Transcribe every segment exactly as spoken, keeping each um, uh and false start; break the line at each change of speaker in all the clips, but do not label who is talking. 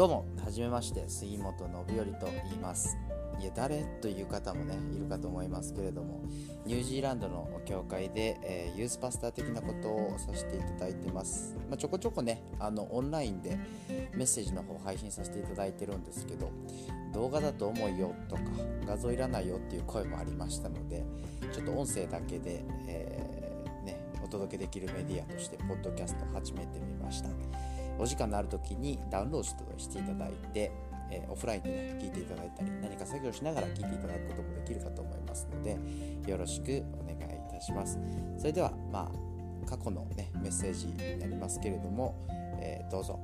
どうも、はじめまして、杉本信頼と言います。いや、誰という方もね、いるかと思いますけれども、ニュージーランドの教会で、えー、ユースパスター的なことをさせていただいてます。まあ、ちょこちょこね、あのオンラインでメッセージの方配信させていただいてるんですけど、動画だと重いよとか、画像いらないよっていう声もありましたので、ちょっと音声だけで、えーね、お届けできるメディアとして、ポッドキャストを始めてみました。お時間のある時にダウンロードしていただいて、えー、オフラインで、ね、聞いていただいたり、何か作業しながら聞いていただくこともできるかと思いますので、よろしくお願いいたします。それでは、まあ、過去の、ね、メッセージになりますけれども、えー、どうぞ。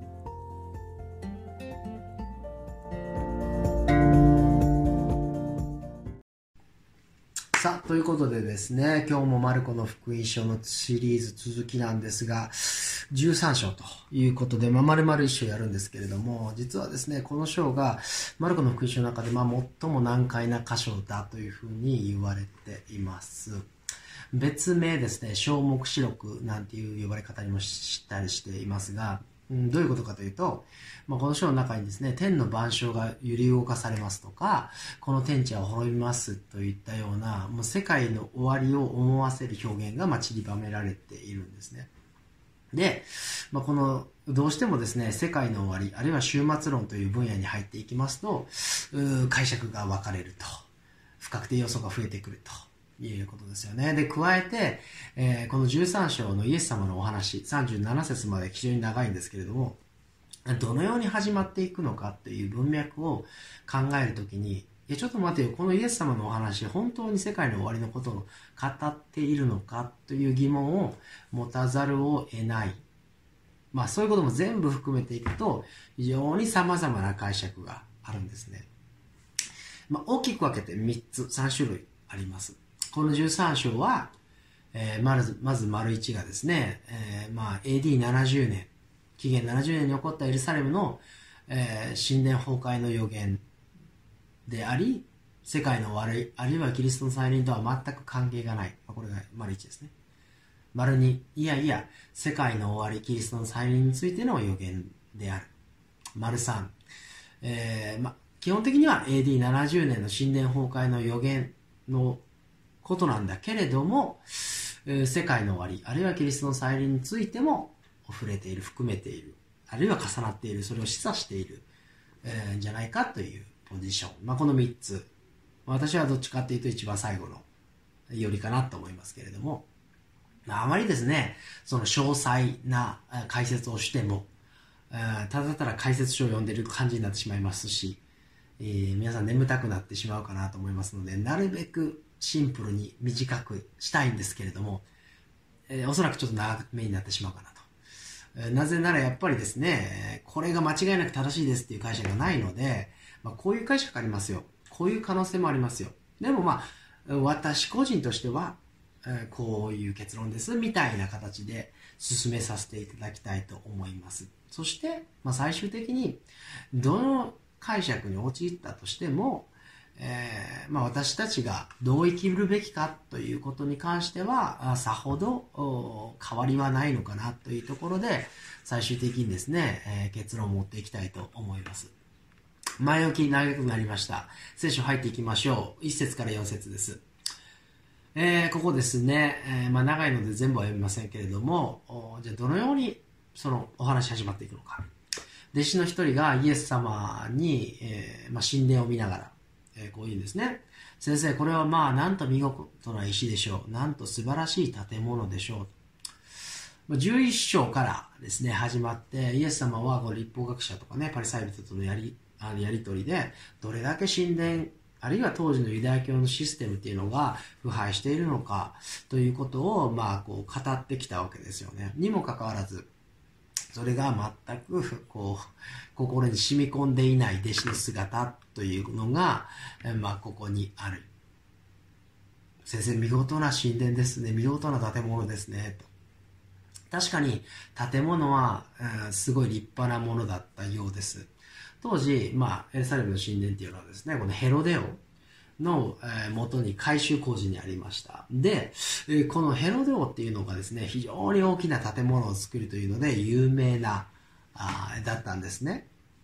さあ、ということでですね、今日もマルコの福音書のシリーズ続きなんですが、じゅうさん章ということで、まあ、丸々一章やるんですけれども、実はですね、この章がマルコの福音書の中で、まあ、最も難解な箇所だというふうに言われています。別名ですね、小黙示録なんていう呼ばれ方にもしたりしていますが、うん、どういうことかというと、まあ、この章の中にですね、天の万象が揺り動かされますとか、この天地は滅びますといったような、もう世界の終わりを思わせる表現がまあ散りばめられているんですね。で、まあ、この、どうしてもですね、世界の終わり、あるいは終末論という分野に入っていきますと、解釈が分かれると。不確定要素が増えてくると。いうことですよね。で、加えて、えー、このじゅうさん章のイエス様のお話、さんじゅうなな節まで非常に長いんですけれども、どのように始まっていくのかっていう文脈を考えるときに、いや、ちょっと待てよ、このイエス様のお話、本当に世界の終わりのことを語っているのかという疑問を持たざるを得ない。まあ、そういうことも全部含めていくと、非常に様々な解釈があるんですね。まあ、大きく分けてみっつ、さん種類あります。このじゅうさん章は、えー、まず、まず丸いちがですね、えー、まあ、エーディーななじゅう 年、紀元ななじゅうねんに起こったエルサレムの、えー、神殿崩壊の予言であり、世界の終わり、あるいはキリストの再臨とは全く関係がない。まあ、これが丸いちですね。丸に、いやいや、世界の終わり、キリストの再臨についての予言である。丸さん、えー、まあ、基本的には エーディーななじゅう 年の神殿崩壊の予言のことなんだけれども、えー、世界の終わり、あるいはキリストの再臨についても触れている、含めている、あるいは重なっている、それを示唆している、えー、んじゃないかというポジション。まあ、このみっつ。私はどっちかっていうと一番最後のよりかなと思いますけれども、あまりですね、その詳細な解説をしても、ただただ解説書を読んでいる感じになってしまいますし、えー、皆さん眠たくなってしまうかなと思いますので、なるべくシンプルに短くしたいんですけれども、えー、おそらくちょっと長めになってしまうかなと。えー、なぜならやっぱりですね、これが間違いなく正しいですっていう解釈がないので、まあ、こういう解釈ありますよ。こういう可能性もありますよ。でもまあ、私個人としては、えー、こういう結論ですみたいな形で進めさせていただきたいと思います。そして、まあ、最終的にどの解釈に陥ったとしても、えーまあ、私たちがどう生きるべきかということに関してはさほど変わりはないのかなというところで最終的にですね、えー、結論を持っていきたいと思います。前置き長くなりました。聖書入っていきましょう。いち節からよん節です。えー、ここですね、えーまあ、長いので全部は読みませんけれども、じゃあどのようにそのお話始まっていくのか。弟子の一人がイエス様に、えーまあ、神殿を見ながら、えー、こう言うんですね。先生、これはまあなんと見事な石でしょう。なんと素晴らしい建物でしょう。じゅういっ章からですね、始まって、イエス様はこう立法学者とかね、パリサイ人とのやり、あのやりとりで、どれだけ神殿、あるいは当時のユダヤ教のシステムっていうのが腐敗しているのかということを、まあ、こう語ってきたわけですよね。にもかかわらず、それが全くこう心に染み込んでいない弟子の姿というのが、まあ、ここにある。先生、見事な神殿ですね。見事な建物ですね。と。確かに建物は、うん、すごい立派なものだったようです。当時、まあ、エルサレムの神殿っていうのはですね、このヘロデオの元に改修工事にありました。で、このヘロデオっていうのがですね、非常に大きな建物を作るというので有名なあだったんですね。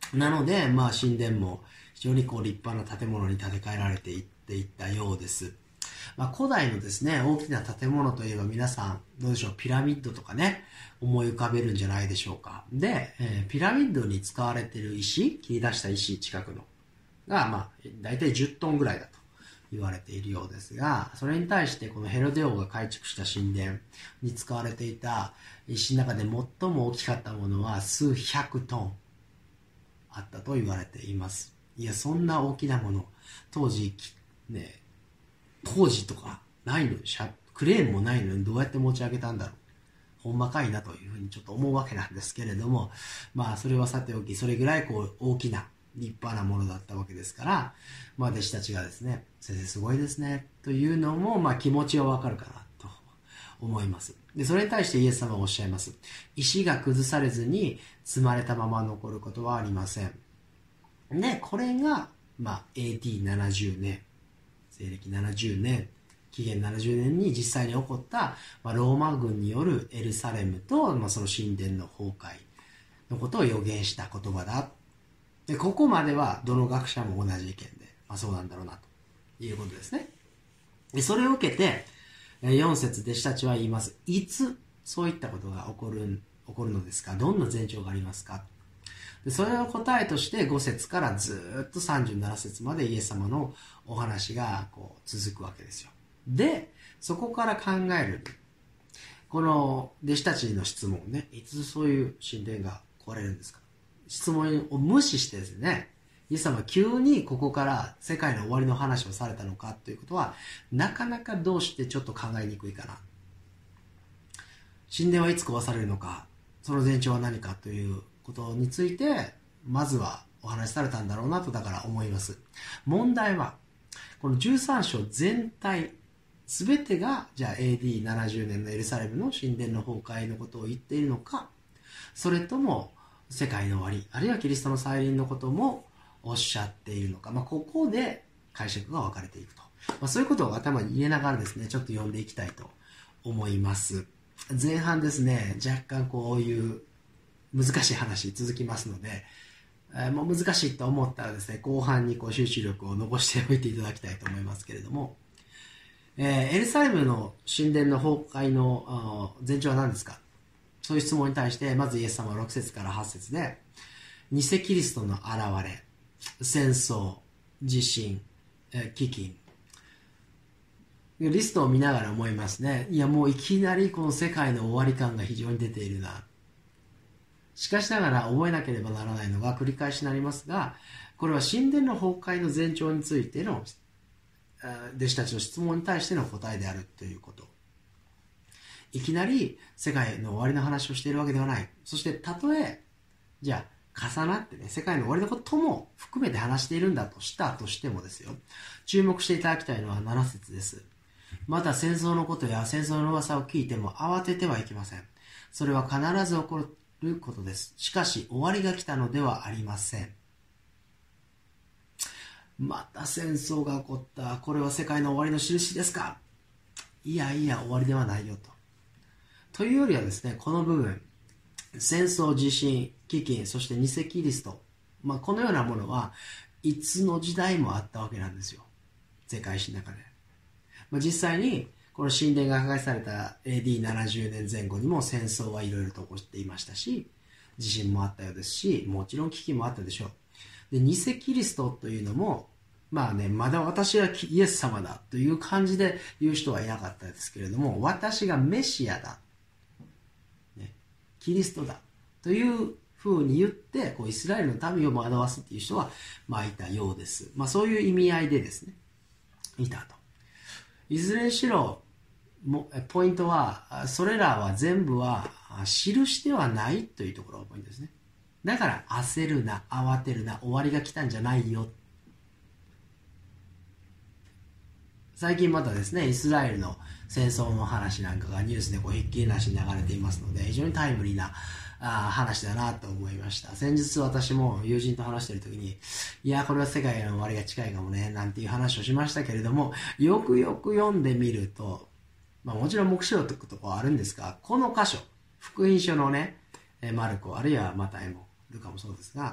なので、まあ神殿も非常にこう立派な建物に建て替えられていっていったようです。まあ古代のですね、大きな建物といえば皆さん、どうでしょう、ピラミッドとかね、思い浮かべるんじゃないでしょうか。で、えーピラミッドに使われている石、切り出した石近くの、が、まあ、だいたいじゅっトンぐらいだと言われているようですが、それに対してこのヘロデ王が改築した神殿に使われていた石の中で最も大きかったものは数百トンあったと言われています。いや、そんな大きなもの、当時、ね、工事とかないのに、クレーンもないのにどうやって持ち上げたんだろう。ほんまかいなというふうにちょっと思うわけなんですけれども、まあそれはさておき、それぐらいこう大きな立派なものだったわけですから、まあ弟子たちがですね、先生すごいですね、というのも、まあ気持ちはわかるかなと思います。で、それに対してイエス様はおっしゃいます。石が崩されずに積まれたまま残ることはありません。で、これが、まあ エーディーななじゅう 年、西暦ななじゅうねん、紀元ななじゅうねんに実際に起こった、まあ、ローマ軍によるエルサレムと、まあ、その神殿の崩壊のことを予言した言葉だ。で、ここまではどの学者も同じ意見で、まあそうなんだろうなということですね。で、それを受けて、よん節弟子たちは言います。いつそういったことが起こる、起こるのですか？どんな前兆がありますか？で、それの答えとしてご節からずっとさんじゅうなな節までイエス様のお話がこう続くわけですよ。で、そこから考える、この弟子たちの質問ね、いつそういう神殿が壊れるんですか？質問を無視してですね、イエス様は急にここから世界の終わりの話をされたのかということは、なかなかどうしてちょっと考えにくいかな。神殿はいつ壊されるのか、その前兆は何かということについて、まずはお話しされたんだろうなとだから思います。問題は、このじゅうさん章全体、すべてが、じゃあ エーディーななじゅう 年のエルサレムの神殿の崩壊のことを言っているのか、それとも世界の終わり、あるいはキリストの再臨のこともおっしゃっているのか、まあ、ここで解釈が分かれていくと。まあ、そういうことを頭に入れながらですね、ちょっと読んでいきたいと思います。前半ですね、若干こういう難しい話続きますので、えー、もう難しいと思ったらですね、後半にこう集中力を残しておいていただきたいと思いますけれども、えー、エルサレムの神殿の崩壊の前兆は何ですか？そういう質問に対して、まずイエス様はろく節からはち節で、偽キリストの現れ、戦争、地震、えー、飢饉。リストを見ながら思いますね。いや、もういきなりこの世界の終わり感が非常に出ているな。しかしながら覚えなければならないのが繰り返しになりますが、これは神殿の崩壊の前兆についての弟子たちの質問に対しての答えであるということ。いきなり世界の終わりの話をしているわけではない。そしてたとえ、じゃあ重なってね、世界の終わりのことも含めて話しているんだとしたとしてもですよ。注目していただきたいのはなな節です。また戦争のことや戦争の噂を聞いても慌ててはいけません。それは必ず起こることです。しかし終わりが来たのではありません。また戦争が起こった。これは世界の終わりの印ですか？いやいや、終わりではないよと。というよりはですね、この部分、戦争、地震、飢饉、そして偽キリスト、まあ、このようなものはいつの時代もあったわけなんですよ。世界史の中で。まあ、実際に、この神殿が破壊された エーディーななじゅう 年前後にも戦争はいろいろと起こっていましたし、地震もあったようですし、もちろん飢饉もあったでしょう。で、偽キリストというのも、まあね、まだ私はイエス様だという感じで言う人はいなかったですけれども、私がメシアだ、ね、キリストだというふうに言って、こうイスラエルの民を惑わすっていう人は、まあいたようです。まあそういう意味合いでですね、いたと。いずれにしろ、もポイントは、それらは全部は記してはないというところがポイントですね。だから焦るな、慌てるな、終わりが来たんじゃないよ。最近またですね、イスラエルの戦争の話なんかがニュースでこうひっきりなしに流れていますので、非常にタイムリーなあ話だなと思いました。先日私も友人と話している時に、いや、これは世界の終わりが近いかもね、なんていう話をしましたけれども、よくよく読んでみると、まあもちろん目視録とかはあるんですが、この箇所、福音書のね、マルコ、あるいはマタイも、ルカもそうですが、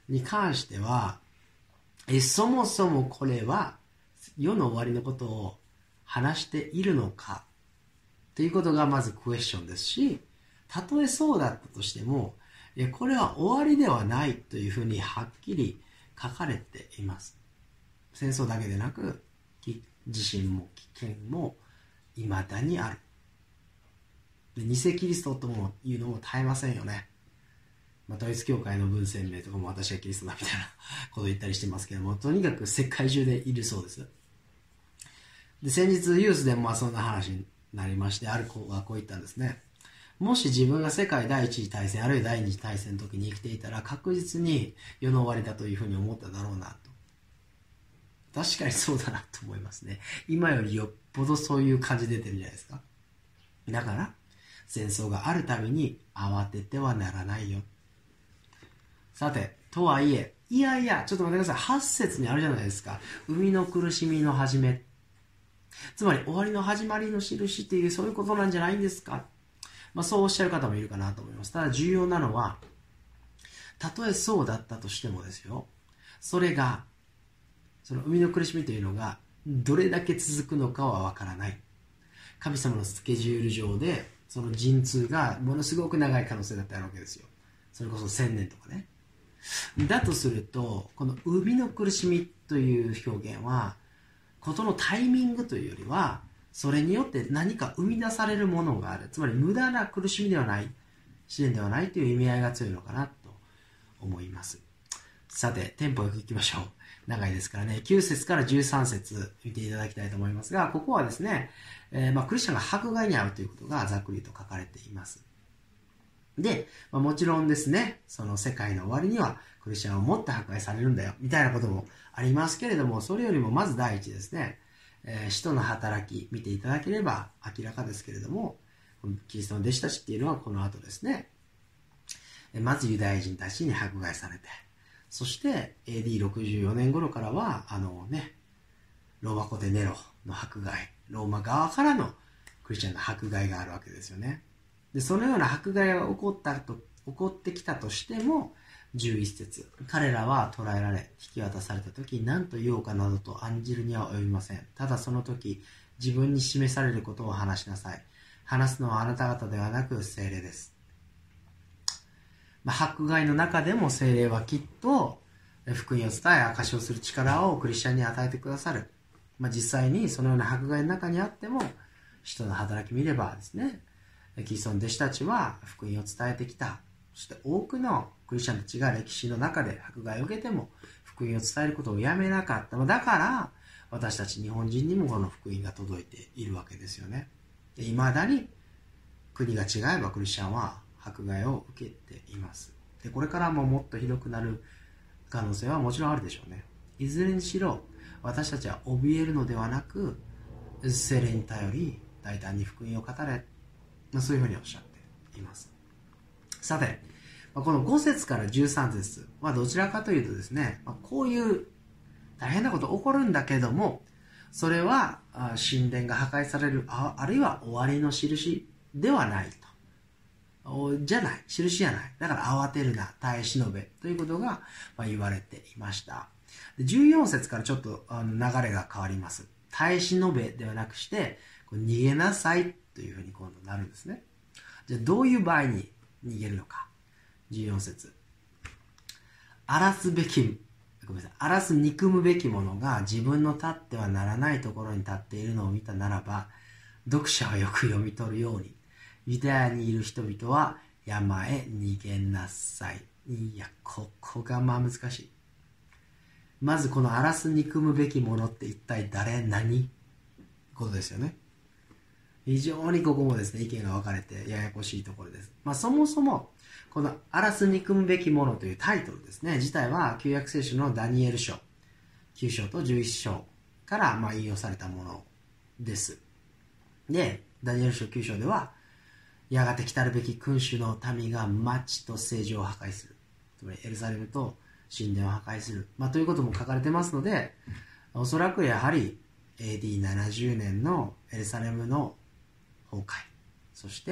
に関しては、えそもそもこれは世の終わりのことを話しているのかということがまずクエスチョンですし、たとえそうだったとしても、これは終わりではないというふうにはっきり書かれています。戦争だけでなく、地震も危険も未だにある。で偽キリストとも言うのも絶えませんよね。まあ、統一教会の文鮮明とかも私はキリストだみたいなことを言ったりしてますけども、とにかく世界中でいるそうです。で、先日ユースでもまあそんな話になりまして、ある子がこう言ったんですね。もし自分が世界第一次大戦あるいは第二次大戦の時に生きていたら確実に世の終わりだというふうに思っただろうなと。確かにそうだなと思いますね。今よりよっぽどそういう感じ出てるんじゃないですか。だから戦争があるたびに慌ててはならないよ。さて、とはいえ、いやいや、ちょっと待ってください。はち節にあるじゃないですか。生みの苦しみの始め。つまり終わりの始まりの印っていうそういうことなんじゃないんですか。まあそうおっしゃる方もいるかなと思います。ただ重要なのは、たとえそうだったとしてもですよ。それが、その生みの苦しみというのがどれだけ続くのかはわからない。神様のスケジュール上で、その陣痛がものすごく長い可能性だってあるわけですよ。それこそ千年とかね。だとすると、この生みの苦しみという表現は、ことのタイミングというよりは、それによって何か生み出されるものがある。つまり無駄な苦しみではない、試練ではないという意味合いが強いのかなと思います。さて、テンポよくいきましょう。長いですからね、きゅう節からじゅうさん節見ていただきたいと思いますが、ここはですね、えー、まあクリスチャンが迫害に遭うということがざっくりと書かれています。で、まあ、もちろんですね、その世界の終わりにはクリスチャンをもっと迫害されるんだよ、みたいなこともありますけれども、それよりもまず第一ですね、えー、使徒の働き見ていただければ明らかですけれども、キリストの弟子たちっていうのはこの後ですね、まずユダヤ人たちに迫害されて、そして エーディーろくじゅうよねん頃からは、あのね、ローマ皇帝ネロの迫害、ローマ側からのクリスチャンの迫害があるわけですよね。で、そのような迫害が起こったと、起こってきたとしても、じゅういち節、彼らは捕らえられ、引き渡された時、何と言おうかなどと案じるには及びません。ただその時、自分に示されることを話しなさい。話すのはあなた方ではなく、聖霊です。まあ、迫害の中でも聖霊はきっと福音を伝え証しをする力をクリスチャンに与えてくださる。まあ、実際にそのような迫害の中にあっても使徒の働き見ればですね、キリストの弟子たちは福音を伝えてきた。そして多くのクリスチャンたちが歴史の中で迫害を受けても福音を伝えることをやめなかった。だから私たち日本人にもこの福音が届いているわけですよね。で、未だに国が違えばクリスチャンは迫害を受けています。で、これからももっとひどくなる可能性はもちろんあるでしょうね。いずれにしろ私たちは怯えるのではなく、聖霊に頼り大胆に福音を語れ、そういうふうにおっしゃっています。さて、このご節からじゅうさん節はどちらかというとですね、こういう大変なこと起こるんだけども、それは神殿が破壊される、あるいは終わりの印ではないと。じゃない、印じゃない。だから慌てるな、耐え忍べということが言われていました。じゅうよん節からちょっと流れが変わります。耐え忍べではなくして、逃げなさいというふうに今度なるんですね。じゃあどういう場合に逃げるのか。じゅうよん節。荒らすべき、ごめんなさい、荒らす憎むべき者が自分の立ってはならないところに立っているのを見たならば、読者はよく読み取るように、ユダヤにいる人々は山へ逃げなさい。いや、ここがまあ難しい。まずこの荒らす憎むべき者って一体誰、何ことですよね。非常にここもですね、意見が分かれてややこしいところです。まあそもそも、この荒らす憎むべき者というタイトルですね、自体は旧約聖書のダニエル書、きゅう章とじゅういち章からまあ引用されたものです。で、ダニエル書きゅう章では、やがて来たるべき君主の民が町と聖城を破壊する。つまりエルサレムと神殿を破壊する。まあ、ということも書かれてますので、おそらくやはり エーディーななじゅう 年のエルサレムの崩壊、そして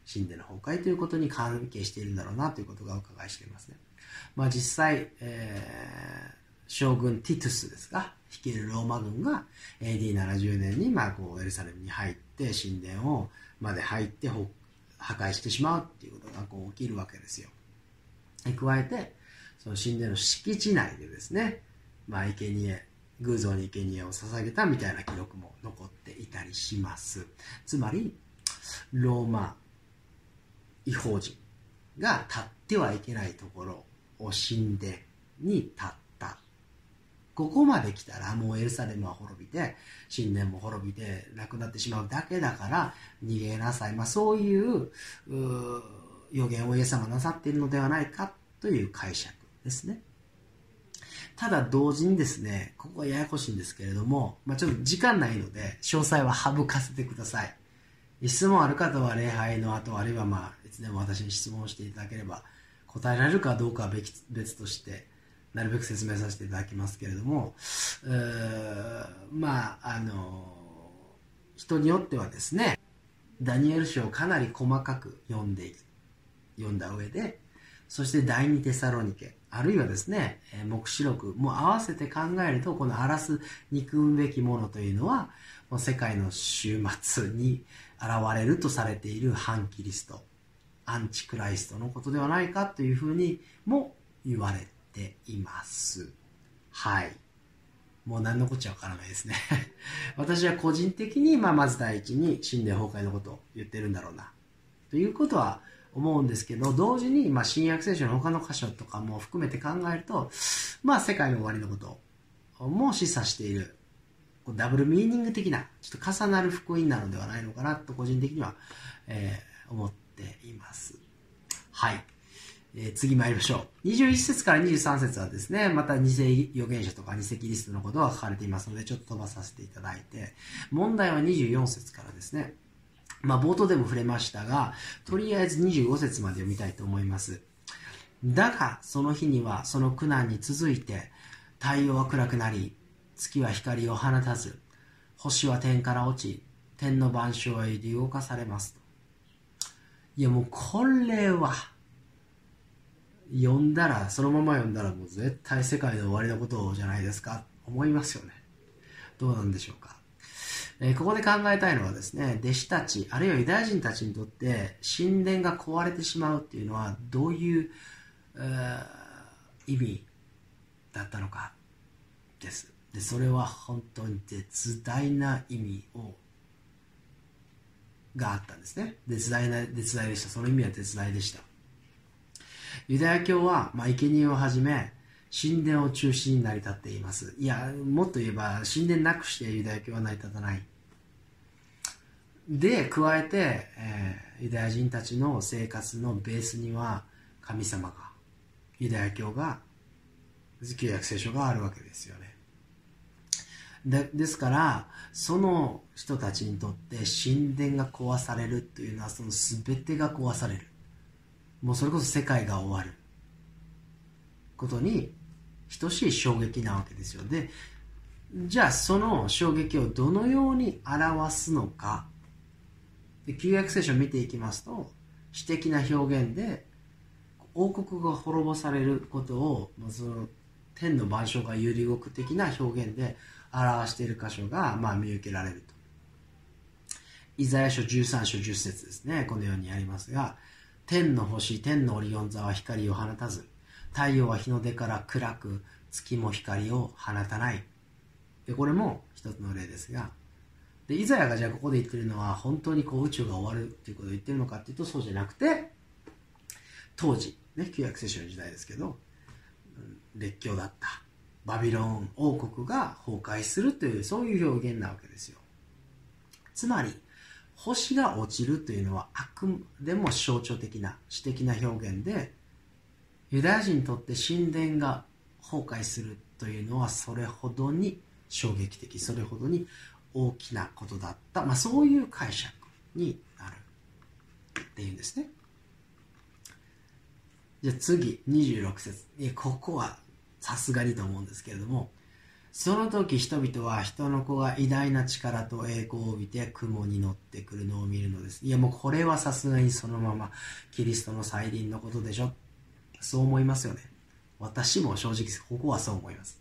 神殿の崩壊ということに関係しているんだろうなということがお伺いしていますね。まあ実際、えー、将軍ティトゥスですが、率いるローマ軍が エーディーななじゅう 年にまあこうエルサレムに入って神殿をまで入って破壊してしまうっていうことがこう起きるわけですよ。加えて、その神殿の敷地内でですね、まあ生贄、偶像に生贄を捧げたみたいな記録も残っていたりします。つまり、ローマ異邦人が立ってはいけないところを神殿に立った。ここまで来たらもうエルサレムは滅びて、神殿も滅びてなくなってしまうだけだから逃げなさい。まあそういう、う予言をイエス様がなさっているのではないかという解釈ですね。ただ同時にですね、ここはややこしいんですけれども、まあちょっと時間ないので詳細は省かせてください。質問ある方は礼拝の後、あるいはまあいつでも私に質問していただければ答えられるかどうかは別別としてなるべく説明させていただきますけれども、うーまああの人によってはですね、ダニエル書をかなり細かく読んでいる読んだ上で、そして第二テサロニケ、あるいはですね、黙示録も合わせて考えると、この荒らす憎むべきものというのは、この世界の終末に現れるとされている反キリスト、アンチクライストのことではないかというふうにも言われています。はい。もう何のこっちゃわからないですね。私は個人的に、まあ、まず第一に神殿崩壊のことを言ってるんだろうな。ということは思うんですけど、同時に、まあ、新約聖書の他の箇所とかも含めて考えると、まあ、世界の終わりのことも示唆している、ダブルミーニング的な、ちょっと重なる福音なのではないのかなと、個人的には、えー、思っています。はい。えー、次参りましょう。にじゅういち節からにじゅうさん節はですね、また偽預言者とか偽キリストのことが書かれていますので、ちょっと飛ばさせていただいて、問題はにじゅうよん節からですね。まあ冒頭でも触れましたが、とりあえずにじゅうご節まで読みたいと思います。だが、その日にはその苦難に続いて、太陽は暗くなり、月は光を放たず、星は天から落ち、天の万象へ動かされますと。いやもうこれは、読んだら、そのまま読んだらもう絶対世界の終わりのことじゃないですか、思いますよね。どうなんでしょうか。えー、ここで考えたいのはですね、弟子たち、あるいはユダヤ人たちにとって神殿が壊れてしまうっていうのはどういう、えー、意味だったのかです。で、それは本当に絶大な意味をがあったんですね。絶大な絶大でした。その意味は絶大でした。ユダヤ教は、まあ、生贄をはじめ神殿を中心に成り立っています。いや、もっと言えば神殿なくしてユダヤ教は成り立たない。で、加えて、えー、ユダヤ人たちの生活のベースには神様が、ユダヤ教が、旧約聖書があるわけですよね。で、ですから、その人たちにとって神殿が壊されるというのはその全てが壊される。もうそれこそ世界が終わることに等しい衝撃なわけですよ。で、じゃあその衝撃をどのように表すのか。で、旧約聖書を見ていきますと、詩的な表現で王国が滅ぼされることを、その天の万象が揺り動く的な表現で表している箇所が、まあ、見受けられると。イザヤ書じゅうさん章じゅっ節ですね。このようにありますが、天の星、天のオリオン座は光を放たず、太陽は日の出から暗く、月も光を放たない。で、これも一つの例ですが、で、イザヤがじゃあここで言ってるのは、本当にこう宇宙が終わるっていうことを言ってるのかっていうと、そうじゃなくて、当時、ね、旧約聖書の時代ですけど、列強だったバビロン王国が崩壊するという、そういう表現なわけですよ。つまり、星が落ちるというのはあくまでも象徴的な詩的な表現で、ユダヤ人にとって神殿が崩壊するというのはそれほどに衝撃的、それほどに大きなことだった、まあ、そういう解釈になるっていうんですね。じゃあ次にじゅうろく節、ここはさすがにと思うんですけれども、 その時人々は人の子が偉大な力と栄光を帯びて雲に乗ってくるのを見るのです。いやもうこれはさすがにそのままキリストの再臨のことでしょ。そう思いますよね。私も正直ここはそう思います。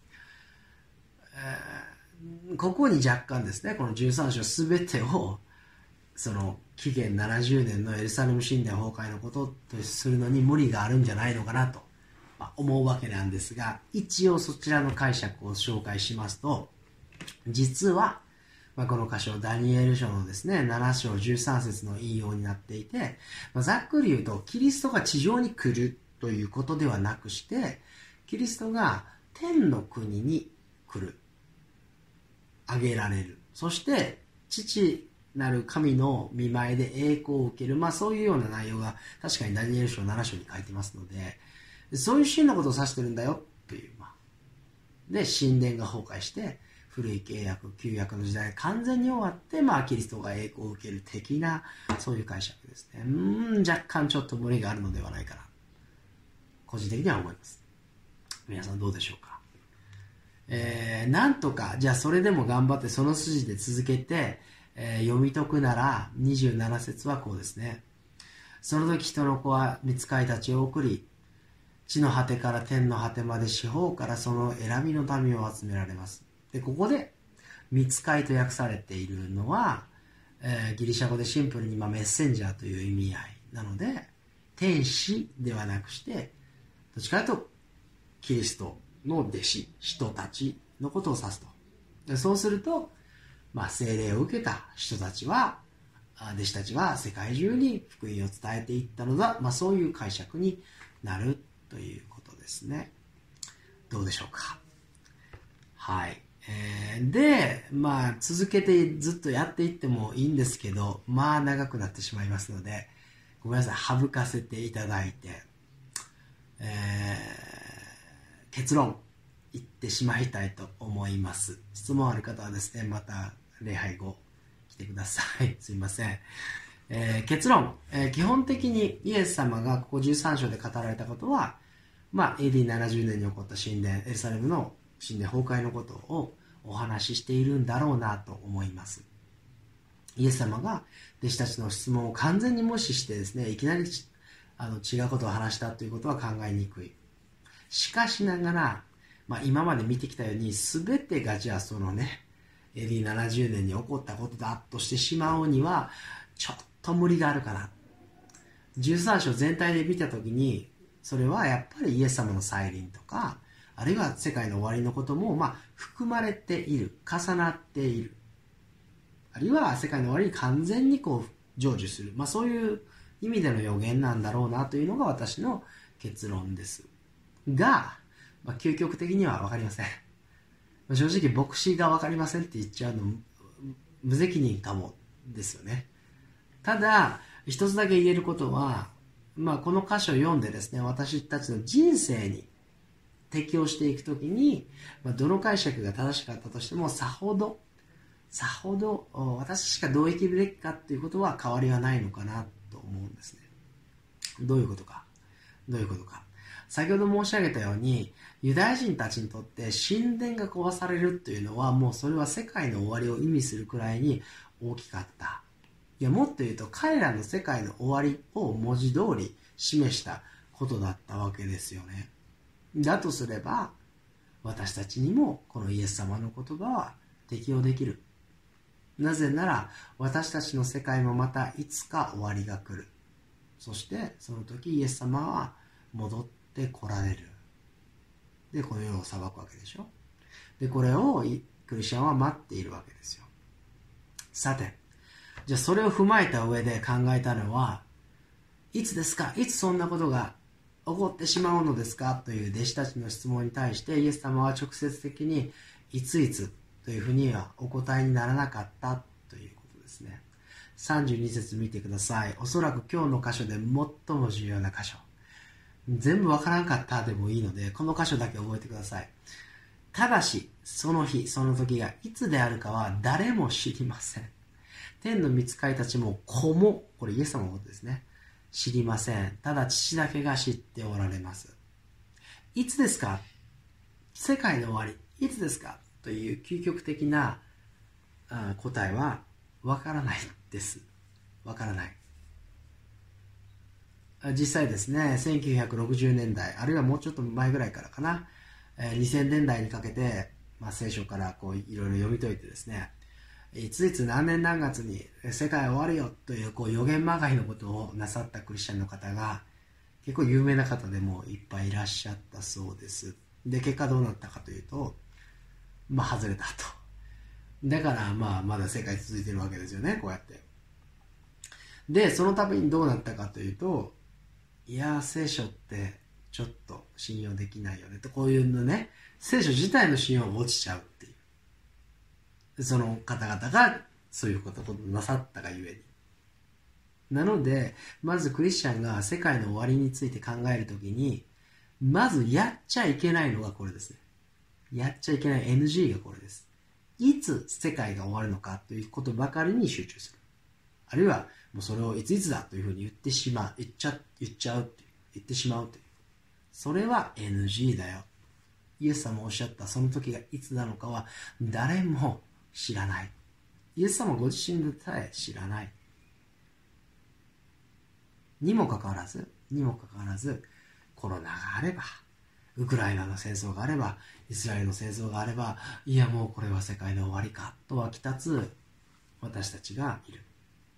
えー、ここに若干ですね、このじゅうさん章すべてをその紀元ななじゅうねんのエルサレム神殿崩壊のこととするのに無理があるんじゃないのかなと思うわけなんですが、一応そちらの解釈を紹介しますと、実は、まあ、この箇所ダニエル書のですねなな章じゅうさん節の引用になっていて、まあ、ざっくり言うとキリストが地上に来るということではなくして、キリストが天の国に来る、挙げられる、そして父なる神の見前で栄光を受ける、まあそういうような内容が確かにダニエル書なな章に書いてますので、そういうシーンのことを指してるんだよという、まあ、で神殿が崩壊して古い契約旧約の時代が完全に終わって、まあキリストが栄光を受ける的なそういう解釈ですね。うーん若干ちょっと無理があるのではないかな、個人的には思います。皆さんどうでしょうか。えー、なんとかじゃあそれでも頑張ってその筋で続けて、えー、読み解くならにじゅうなな節はこうですね。その時人の子は御使いたちを送り、地の果てから天の果てまで四方からその選びの民を集められます。でここで御使いと訳されているのは、えー、ギリシャ語でシンプルに、まあ、メッセンジャーという意味合いなので、天使ではなくしてどっちかというとキリストの弟子人たちのことを指すと。でそうすると、まあ、聖霊を受けた人たちは弟子たちは世界中に福音を伝えていったのだ、まあ、そういう解釈になるということですね。どうでしょうか。はい、えー、でまあ続けてずっとやっていってもいいんですけど、まあ長くなってしまいますのでごめんなさい、省かせていただいて、えー、結論言ってしまいたいと思います。質問ある方はですねまた礼拝後来てください。すいません。えー、結論、えー、基本的にイエス様がここじゅうさん章で語られたことは、まあ、エーディーななじゅうねんに起こった神殿エルサレムの神殿崩壊のことをお話ししているんだろうなと思います。イエス様が弟子たちの質問を完全に無視してですね、いきなりあの違うことを話したということは考えにくい。しかしながら、まあ、今まで見てきたように全てがじゃあそのね エーディーななじゅうねんに起こったことだとしてしまうにはちょっと無理があるかな。じゅうさん章全体で見たときにそれはやっぱりイエス様の再臨とか、あるいは世界の終わりのこともまあ含まれている、重なっている、あるいは世界の終わりに完全にこう成就する、まあ、そういう意味での予言なんだろうなというのが私の結論ですが、まあ、究極的には分かりません。正直牧師が分かりませんって言っちゃうの無責任かもですよね。ただ一つだけ言えることは、まあ、この箇所を読んでですね、私たちの人生に適応していくときに、まあ、どの解釈が正しかったとしてもさほどさほど私しかどう生きるべきかっていうことは変わりはないのかなと思うんですね。どういうことかどういうことか先ほど申し上げたように、ユダヤ人たちにとって神殿が壊されるというのはもうそれは世界の終わりを意味するくらいに大きかった。いやもっと言うと彼らの世界の終わりを文字通り示したことだったわけですよね。だとすれば私たちにもこのイエス様の言葉は適用できる。なぜなら私たちの世界もまたいつか終わりが来る。そしてその時イエス様は戻って来られる。でこの世を裁くわけでしょ。でこれをクリスチャンは待っているわけですよ。さてじゃあそれを踏まえた上で考えたのは、いつですか、いつそんなことが起こってしまうのですかという弟子たちの質問に対してイエス様は直接的にいついつというふうにはお答えにならなかったということですね。さんじゅうに節見てください。おそらく今日の箇所で最も重要な箇所。全部わからんかったでもいいのでこの箇所だけ覚えてください。ただしその日その時がいつであるかは誰も知りません。天の御使いたちも子も、これイエス様のことですね、知りません。ただ父だけが知っておられます。いつですか、世界の終わりいつですか、 という究極的な答えはわからないです。わからない。実際ですね、せんきゅうひゃくろくじゅうねんだい、あるいはもうちょっと前ぐらいからかな、にせんねんだいにかけて、まあ、聖書からこういろいろ読み解いてですね、いついつ何年何月に世界は終わるよというこう予言まがいのことをなさったクリスチャンの方が結構有名な方でもいっぱいいらっしゃったそうです。で、結果どうなったかというと、まあ外れたと。だからまあまだ世界続いてるわけですよね、こうやって。で、その度にどうなったかというと、いや聖書ってちょっと信用できないよねと、こういうのね、聖書自体の信用が落ちちゃうっていう、その方々がそういうことをなさったがゆえに。なのでまずクリスチャンが世界の終わりについて考えるときに、まずやっちゃいけないのがこれですね。やっちゃいけない エヌジー がこれです。いつ世界が終わるのかということばかりに集中する。あるいはもうそれをいついつだというふうに言ってしまう、言っちゃ、言っちゃうっていう、言ってしまうという。それは エヌジー だよ。イエス様おっしゃったその時がいつなのかは誰も知らない。イエス様ご自身でさえ知らない。にもかかわらず、にもかかわらず、コロナがあれば、ウクライナの戦争があれば、イスラエルの戦争があれば、いやもうこれは世界の終わりかと湧き立つ私たちがいる。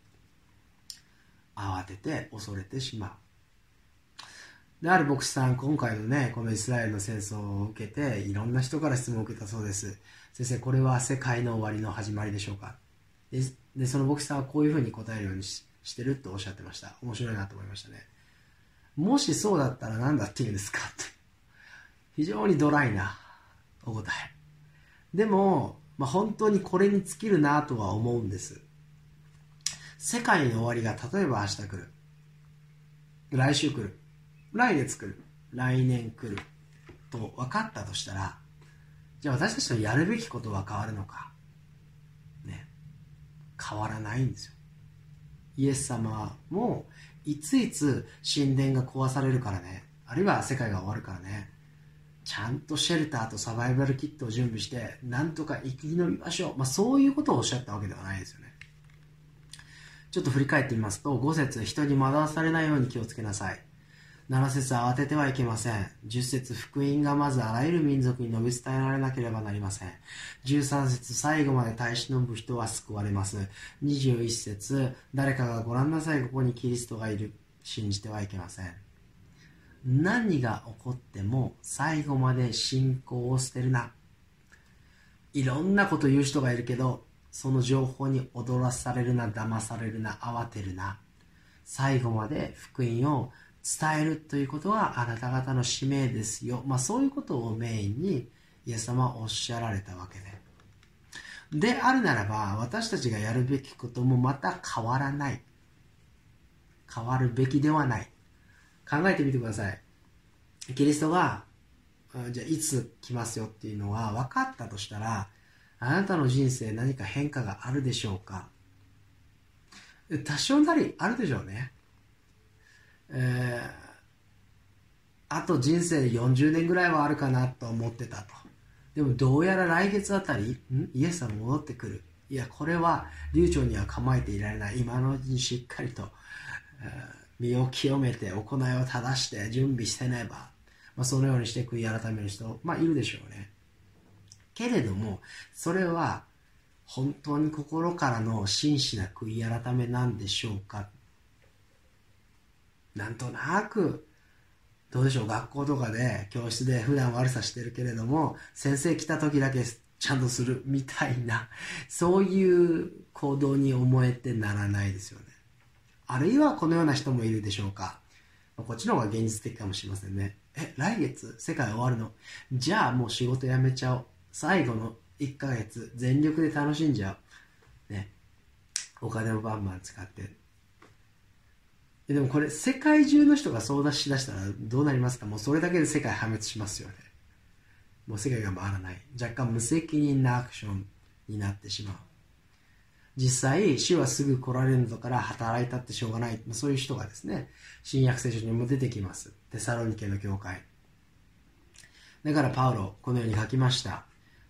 慌てて恐れてしまう。で、ある牧師さん、今回のね、このイスラエルの戦争を受けて、いろんな人から質問を受けたそうです。先生、これは世界の終わりの始まりでしょうか？で、でその牧師さんはこういうふうに答えるように し, してるとおっしゃってました。面白いなと思いましたね。もしそうだったら何だって言うんですかって。非常にドライなお答え。でも、まあ、本当にこれに尽きるなとは思うんです。世界の終わりが例えば明日来る。来週来る。来月来る。来年来る。と分かったとしたら、じゃあ私たちのやるべきことは変わるのか。ね。変わらないんですよ。イエス様もいついつ神殿が壊されるからね。あるいは世界が終わるからね。ちゃんとシェルターとサバイバルキットを準備して、なんとか生き延びましょう。まあそういうことをおっしゃったわけではないですよね。ちょっと振り返ってみますと、ご節、人に惑わされないように気をつけなさい。なな節、慌ててはいけません。じゅっ節、福音がまずあらゆる民族に述べ伝えられなければなりません。じゅうさん節、最後まで耐え忍ぶ人は救われます。にじゅういち節、誰かがご覧なさい、ここにキリストがいる。信じてはいけません。何が起こっても最後まで信仰を捨てるな。いろんなこと言う人がいるけど、その情報に踊らされるな、騙されるな、慌てるな。最後まで福音を伝えるということはあなた方の使命ですよ。まあそういうことをメインにイエス様はおっしゃられたわけで。であるならば、私たちがやるべきこともまた変わらない。変わるべきではない。考えてみてください。キリストが、じゃあいつ来ますよっていうのは分かったとしたら、あなたの人生何か変化があるでしょうか？多少なりあるでしょうね。えー、あと人生でよんじゅうねんぐらいはあるかなと思ってたと。でもどうやら来月あたり、んイエス様戻ってくる。いや、これは流暢には構えていられない。今のうちにしっかりと、えー身を清めて行いを正して準備してねば、まあ、そのようにして悔い改める人、まあいるでしょうね。けれどもそれは本当に心からの真摯な悔い改めなんでしょうか。なんとなくどうでしょう、学校とかで教室で普段悪さしてるけれども先生来た時だけちゃんとするみたいな、そういう行動に思えてならないですよね。あるいはこのような人もいるでしょうか。こっちの方が現実的かもしれませんね。え、来月世界終わるの？じゃあもう仕事辞めちゃおう。最後のいっかげつ全力で楽しんじゃう。ね。お金をバンバン使って。でもこれ世界中の人が相談しだしたらどうなりますか？もうそれだけで世界破滅しますよね。もう世界が回らない。若干無責任なアクションになってしまう。実際主はすぐ来られるのだから働いたってしょうがない、そういう人がですね、新約聖書にも出てきます。テサロニケの教会だからパウロこのように書きました。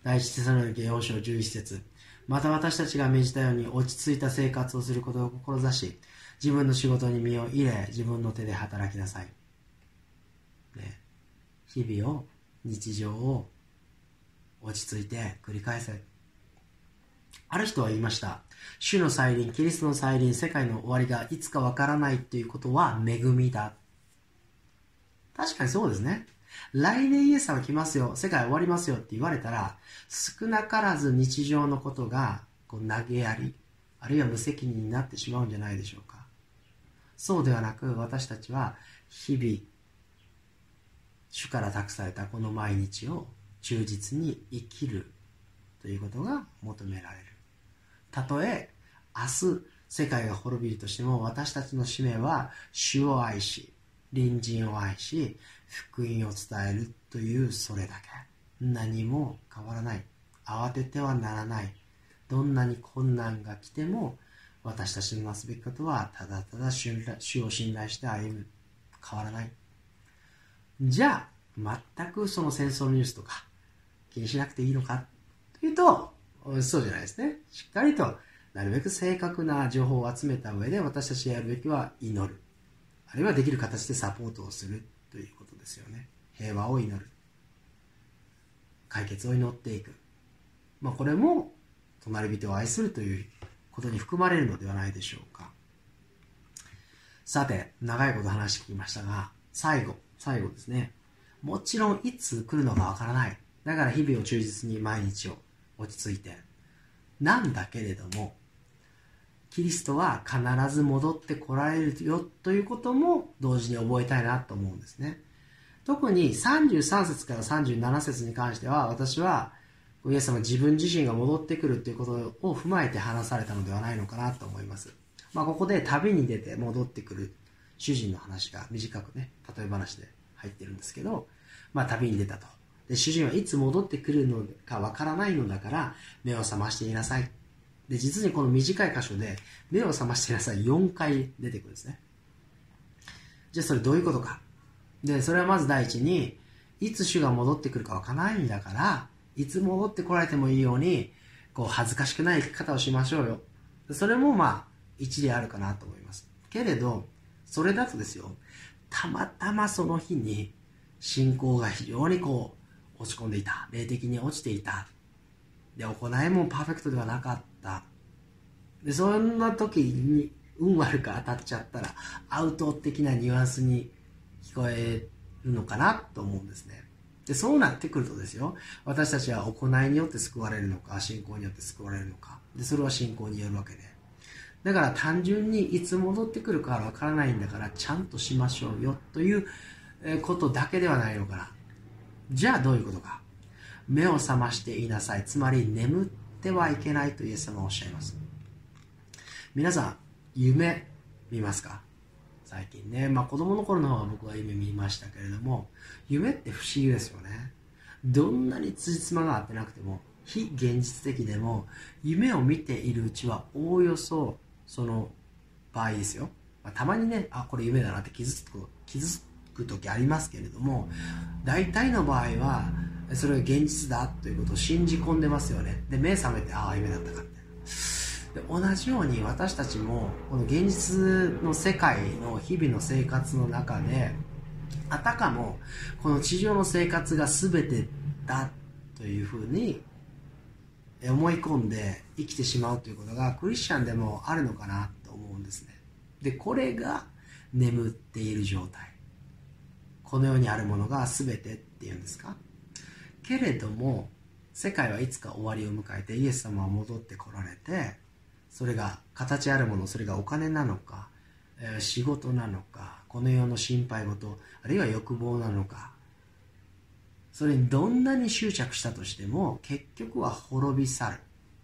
第一テサロニケよん章じゅういち節。また私たちが命じたように落ち着いた生活をすることを志し、自分の仕事に身を入れ、自分の手で働きなさい。ね、日々を、日常を落ち着いて繰り返せ。ある人は言いました。主の再臨、キリストの再臨、世界の終わりがいつかわからないということは恵みだ。確かにそうですね。来年イエス様来ますよ、世界終わりますよって言われたら、少なからず日常のことがこう投げやり、あるいは無責任になってしまうんじゃないでしょうか。そうではなく、私たちは日々、主から託されたこの毎日を忠実に生きるということが求められる。たとえ明日世界が滅びるとしても、私たちの使命は主を愛し、隣人を愛し、福音を伝えるというそれだけ。何も変わらない。慌ててはならない。どんなに困難が来ても、私たちのなすべきことはただただ主を信頼して歩む。変わらない。じゃあ全くその戦争のニュースとか気にしなくていいのかというと、そうじゃないですね。しっかりとなるべく正確な情報を集めた上で、私たちがやるべきは祈る、あるいはできる形でサポートをするということですよね。平和を祈る、解決を祈っていく、まあ、これも隣人を愛するということに含まれるのではないでしょうか。さて、長いこと話してきましたが、最後最後ですね。もちろんいつ来るのかわからない。だから日々を忠実に毎日を落ち着いて、なんだけれども、キリストは必ず戻って来られるよということも同時に覚えたいなと思うんですね。特にさんじゅうさん節からさんじゅうなな節に関しては、私はイエス様自分自身が戻ってくるということを踏まえて話されたのではないのかなと思います。まあ、ここで旅に出て戻ってくる主人の話が短くね、例え話で入ってるんですけど、まあ、旅に出たと。で、主人はいつ戻ってくるのかわからないのだから目を覚ましていなさい。で、実にこの短い箇所で目を覚ましていなさいよんかい出てくるんですね。じゃあそれどういうことか。で、それはまず第一に、いつ主が戻ってくるかわからないんだから、いつ戻ってこられてもいいように、こう恥ずかしくない生き方をしましょうよ。それもまあ一理あるかなと思います。けれど、それだとですよ、たまたまその日に信仰が非常にこう落ち込んでいた、霊的に落ちていた。で、行いもパーフェクトではなかった。で、そんな時に運悪く当たっちゃったらアウト的なニュアンスに聞こえるのかなと思うんですね。で、そうなってくるとですよ、私たちは行いによって救われるのか、信仰によって救われるのか。で、それは信仰によるわけで。だから単純にいつ戻ってくるかわからないんだからちゃんとしましょうよということだけではないのかな。じゃあどういうことか。目を覚ましていなさい。つまり眠ってはいけないとイエス様はおっしゃいます。皆さん、夢見ますか？最近ね、まあ子供の頃の方は僕は夢見ましたけれども、夢って不思議ですよね。どんなに辻褄が合ってなくても、非現実的でも、夢を見ているうちはおおよそその場合ですよ。まあ、たまにね、あ、これ夢だなって気づく、気づく時ありますけれども、大体の場合は、それが現実だということを信じ込んでますよね。で、目覚めて、ああ、夢だったかみたいな。で、同じように私たちもこの現実の世界の日々の生活の中で、あたかもこの地上の生活が全てだというふうに思い込んで生きてしまうということがクリスチャンでもあるのかなと思うんですね。で、これが眠っている状態。この世にあるものが全てっていうんですか。けれども世界はいつか終わりを迎えてイエス様は戻ってこられて、それが形あるもの、それがお金なのか、えー、仕事なのか、この世の心配事、あるいは欲望なのか、それにどんなに執着したとしても結局は滅び去る、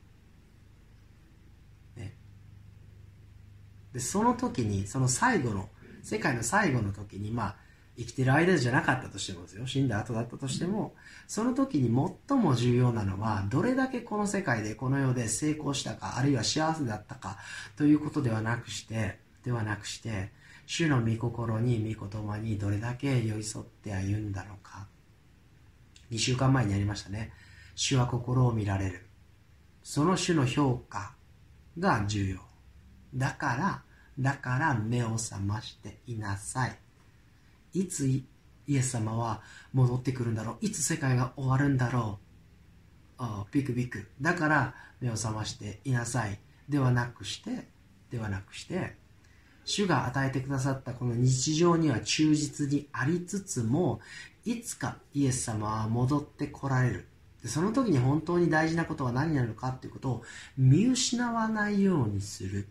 ね、でその時に、その最後の世界の最後の時に、まあ生きてる間じゃなかったとしてもですよ、死んだ後だったとしても、その時に最も重要なのはどれだけこの世界でこの世で成功したか、あるいは幸せだったかということではなくしてではなくして主の御心に御言葉にどれだけ寄り添って歩んだのか。にしゅうかんまえにやりましたね。 主は心を見られる。その主の評価が重要。だから、だから目を覚ましていなさい。いつイエス様は戻ってくるんだろう。いつ世界が終わるんだろう。あビクビク。だから目を覚ましていなさい。ではなくして、ではなくして、主が与えてくださったこの日常には忠実にありつつも、いつかイエス様は戻って来られる。でその時に本当に大事なことは何なのかということを見失わないようにする。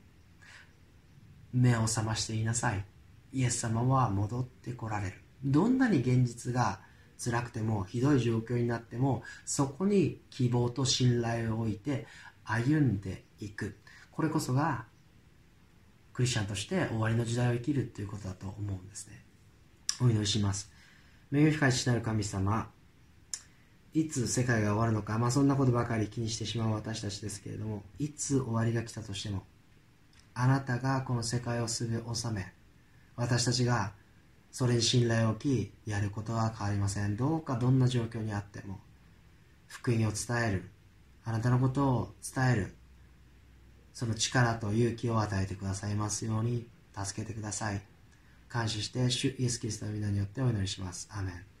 目を覚ましていなさい。イエス様は戻って来られる。どんなに現実が辛くてもひどい状況になっても、そこに希望と信頼を置いて歩んでいく。これこそがクリスチャンとして終わりの時代を生きるということだと思うんですね。お祈りします。恵み深い父なる神様、いつ世界が終わるのか、まあそんなことばかり気にしてしまう私たちですけれども、いつ終わりが来たとしても、あなたがこの世界をすべ収め、私たちがそれに信頼を置き、やることは変わりません。どうかどんな状況にあっても、福音を伝える、あなたのことを伝える、その力と勇気を与えてくださいますように助けてください。感謝して主イエスキリストの皆によってお祈りします。アーメン。